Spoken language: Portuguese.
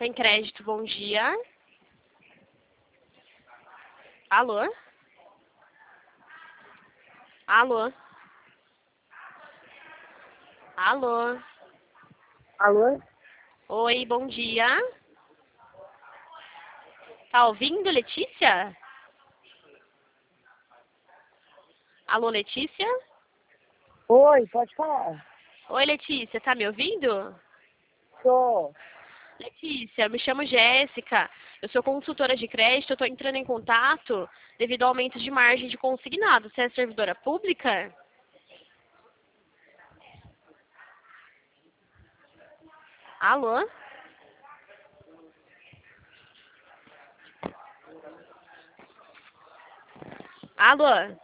Sem crédito, bom dia. Alô? Alô? Alô? Alô? Oi, bom dia. Tá ouvindo, Letícia? Alô, Letícia? Oi, pode falar. Oi, Letícia, tá me ouvindo? Tô. Letícia, me chamo Jéssica. Eu sou consultora de crédito, eu tô entrando em contato devido ao aumento de margem de consignado. Você é servidora pública? Alô? Alô?